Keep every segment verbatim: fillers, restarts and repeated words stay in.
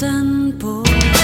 tempo.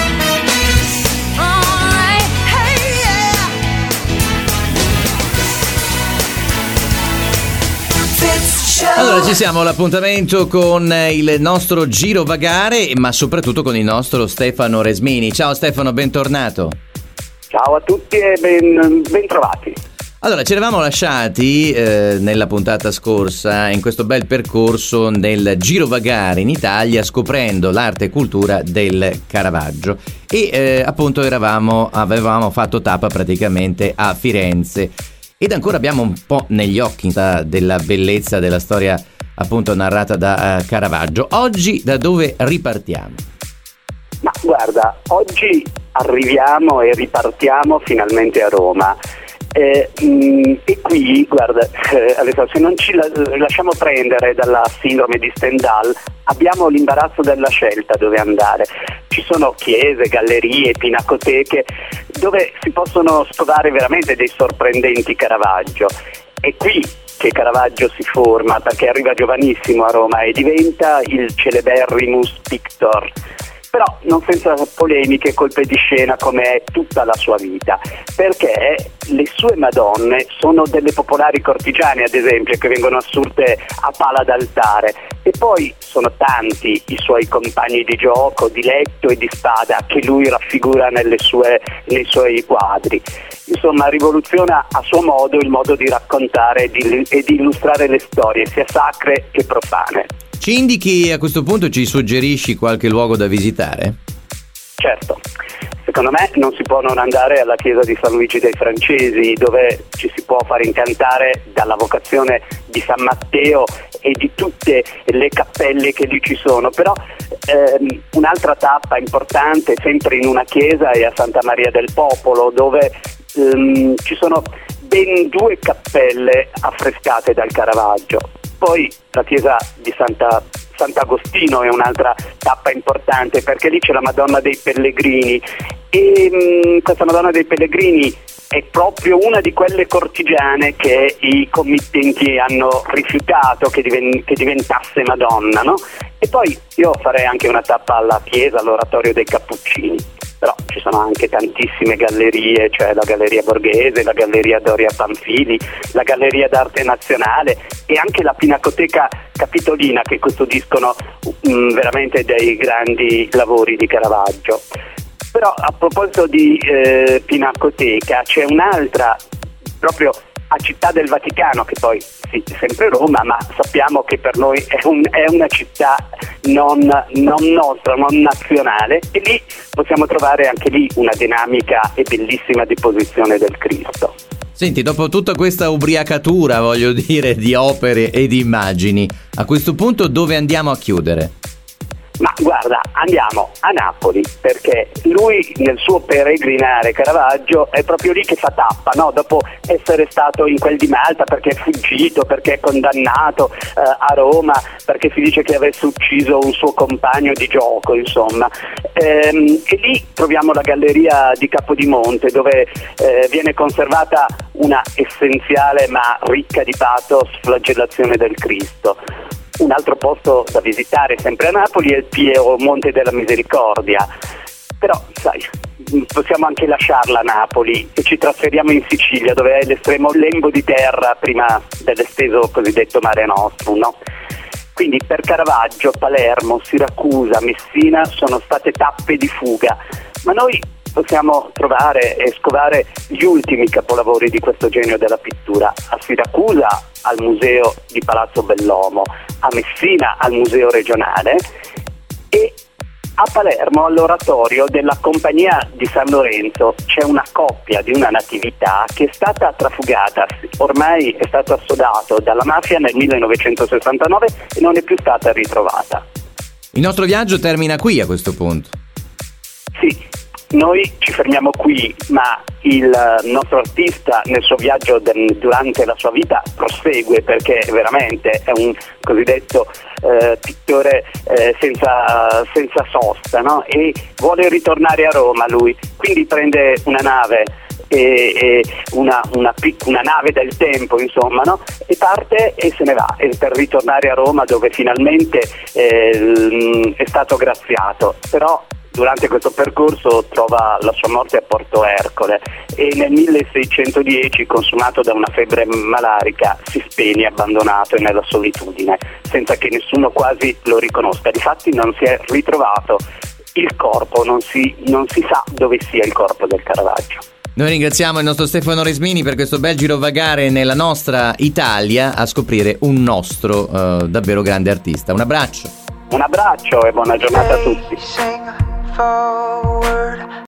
Allora ci siamo all'appuntamento con il nostro girovagare, ma soprattutto con il nostro Stefano Resmini. Ciao Stefano, bentornato. Ciao a tutti e ben, ben trovati. Allora, ci eravamo lasciati eh, nella puntata scorsa in questo bel percorso nel girovagare in Italia, scoprendo l'arte e cultura del Caravaggio e eh, appunto eravamo, avevamo fatto tappa praticamente a Firenze ed ancora abbiamo un po' negli occhi della bellezza della storia appunto narrata da uh, Caravaggio. Oggi da dove ripartiamo? Ma guarda, oggi arriviamo e ripartiamo finalmente a Roma. Eh, mh, e qui, guarda, eh, Alessandro, se non ci la- lasciamo prendere dalla sindrome di Stendhal, abbiamo l'imbarazzo della scelta dove andare. Ci sono chiese, gallerie, pinacoteche dove si possono scovare veramente dei sorprendenti Caravaggio. È qui che Caravaggio si forma, perché arriva giovanissimo a Roma e diventa il celeberrimus pictor. Però non senza polemiche, colpe di scena, come è tutta la sua vita, perché le sue Madonne sono delle popolari cortigiane, ad esempio, che vengono assurte a pala d'altare, e poi sono tanti i suoi compagni di gioco, di letto e di spada che lui raffigura nelle sue, nei suoi quadri. Insomma, rivoluziona a suo modo il modo di raccontare e di, e di illustrare le storie, sia sacre che profane. Ci indichi a questo punto, ci suggerisci qualche luogo da visitare? Certo, secondo me non si può non andare alla chiesa di San Luigi dei Francesi, dove ci si può far incantare dalla vocazione di San Matteo e di tutte le cappelle che lì ci sono. Però ehm, un'altra tappa importante, sempre in una chiesa, è a Santa Maria del Popolo, dove ehm, ci sono ben due cappelle affrescate dal Caravaggio. Poi la chiesa di Santa, Sant'Agostino è un'altra tappa importante, perché lì c'è la Madonna dei Pellegrini e mh, questa Madonna dei Pellegrini è proprio una di quelle cortigiane che i committenti hanno rifiutato che, diven- che diventasse Madonna, no? E poi io farei anche una tappa alla chiesa, all'oratorio dei Cappuccini. Però ci sono anche tantissime gallerie, cioè la Galleria Borghese, la Galleria Doria Pamphili, la Galleria d'Arte Nazionale e anche la Pinacoteca Capitolina, che custodiscono mh, veramente dei grandi lavori di Caravaggio. Però a proposito di eh, Pinacoteca, c'è un'altra proprio a Città del Vaticano, che poi sì, è sempre Roma, ma sappiamo che per noi è, un, è una città non, non nostra, non nazionale, e lì possiamo trovare anche lì una dinamica e bellissima deposizione del Cristo. Senti, dopo tutta questa ubriacatura, voglio dire, di opere e di immagini, a questo punto dove andiamo a chiudere? Ma guarda, andiamo a Napoli, perché lui nel suo peregrinare Caravaggio è proprio lì che fa tappa, no? Dopo essere stato in quel di Malta, perché è fuggito, perché è condannato eh, a Roma, perché si dice che avesse ucciso un suo compagno di gioco, insomma. Ehm, e lì troviamo la galleria di Capodimonte, dove eh, viene conservata una essenziale ma ricca di pathos flagellazione del Cristo. Un altro posto da visitare sempre a Napoli è il Piemonte della Misericordia, però sai, possiamo anche lasciarla a Napoli e ci trasferiamo in Sicilia, dove è l'estremo lembo di terra prima dell'esteso cosiddetto Mare Nostrum, no? Quindi per Caravaggio Palermo, Siracusa, Messina sono state tappe di fuga, ma noi possiamo trovare e scovare gli ultimi capolavori di questo genio della pittura. A Siracusa al Museo di Palazzo Bellomo, a Messina al Museo regionale e a Palermo all'oratorio della Compagnia di San Lorenzo. C'è una coppia di una natività che è stata trafugata, ormai è stato assodato dalla mafia nel millenovecentosessantanove e non è più stata ritrovata. Il nostro viaggio termina qui a questo punto. Sì, noi ci fermiamo qui, ma il nostro artista nel suo viaggio de- durante la sua vita prosegue, perché veramente è un cosiddetto eh, pittore eh, senza, senza sosta, no? E vuole ritornare a Roma lui, quindi prende una nave e, e una, una, pic- una nave del tempo, insomma, no? E parte e se ne va, e per ritornare a Roma, dove finalmente eh, è stato graziato. Però durante questo percorso trova la sua morte a Porto Ercole e nel milleseicentodieci, consumato da una febbre malarica, si spegne abbandonato e nella solitudine, senza che nessuno quasi lo riconosca. Difatti non si è ritrovato il corpo, non si, non si sa dove sia il corpo del Caravaggio. Noi ringraziamo il nostro Stefano Resmini per questo bel girovagare nella nostra Italia a scoprire un nostro uh, davvero grande artista. Un abbraccio. Un abbraccio e buona giornata a tutti.